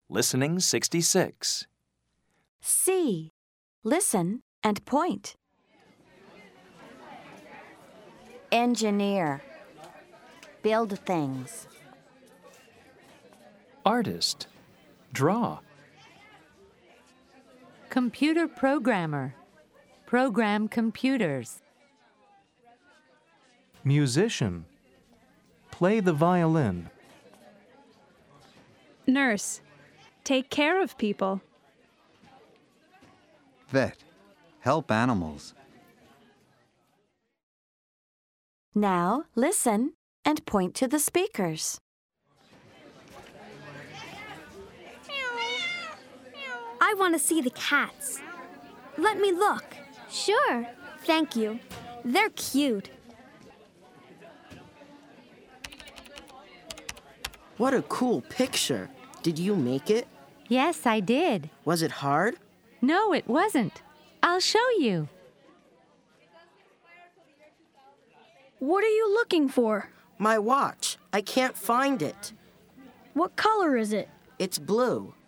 Listening 66. C. Listen and point. Engineer. Build things. Artist. Draw. Computer programmer. Program computers. Musician. Play the violin. Nurse. Take care of people. Vet. Help animals. Now listen and point to the speakers. I want to see the cats. Let me look. Sure. Thank you. They're cute. What a cool picture. Did you make it? Yes, I did. Was it hard? No, it wasn't. I'll show you. What are you looking for? My watch. I can't find it. What color is it? It's blue.